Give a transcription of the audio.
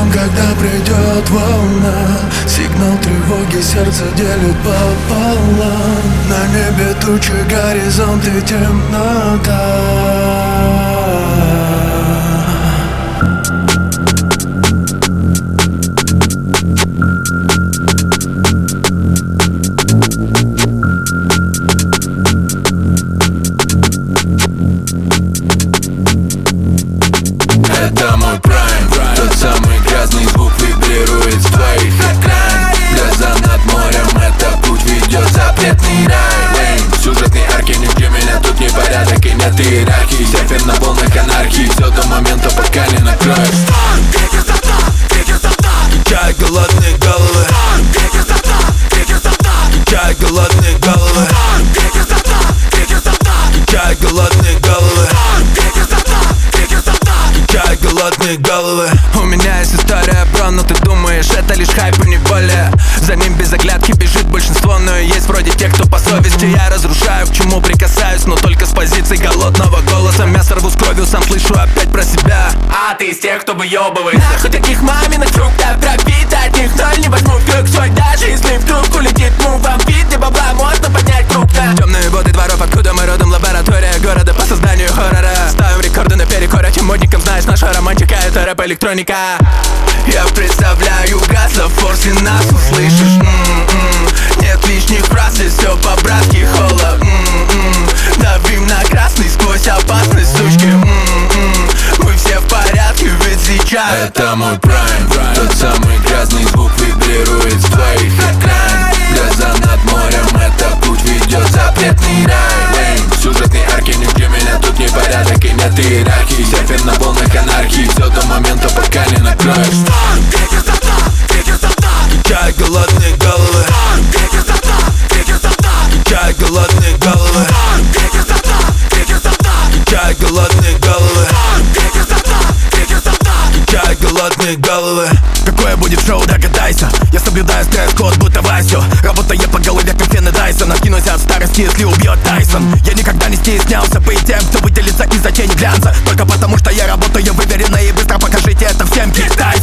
когда придет волна, сигнал тревоги сердце делит пополам. На небе тучи, горизонт и темнота. Это мой прайм, тот самый грязный звук вибрирует в твоих экранах. Глаза над морем, это путь ведет запретный рай. Сюжетные арки, нигде меня тут не порядок и нет иерархии. Серфер на волнах анархии, все до момента, пока не накроешь. Качай голодные головы, качай голодные головы, качай голодные головы, качай голодные головы. У меня есть история, бро, но ты думаешь, это лишь хайп и не более. За ним без оглядки бежит большинство, но и есть вроде тех, кто по совести. Я разрушаю, к чему прикасаюсь, но только с позиции голодного голоса. Мясо рву с кровью, сам слышу опять про себя. А ты из тех, кто выебывается. Нахуй таких маминых фруктов пропит, от них ноль не возьму в крюк свой. Даже если вдруг улетит мувом бит, где бабла можно поднять крупно. Темные воды дворов, откуда мы родом, лаборатория города по созданию хоррора. Ставим рекорды наперекор этим модникам, знаешь, наша романтика — это рэп-электроника. Я представляю газ, форс и нас услышишь. Нет лишних фраз, здесь все по-братски холод. Давим на красный сквозь опасность, сучки. Мы все в порядке, ведь сейчас это мой прайм, тот самый грязный звук вибрирует в твоих экранах. Глаза над морем, это путь ведет запретный рай. Сюжетные арки, нигде меня тут не порядок и нет иерархии. Серфер на волнах анархии, все до момента, пока не накроешь. Качай голодные головы, качай голодные головы, качай голодные головы, качай голодные головы. Какое будет шоу, догадайся. Я соблюдаю стресс-код, будто Васю. Работая по голове, как Фен и Дайсон. Откинусь от старости, если убьет Тайсон. Я никогда не стеснялся быть тем, кто выделится из-за тени глянца. Только потому, что я работаю выверенно и быстро. Покажите это всем, Китай.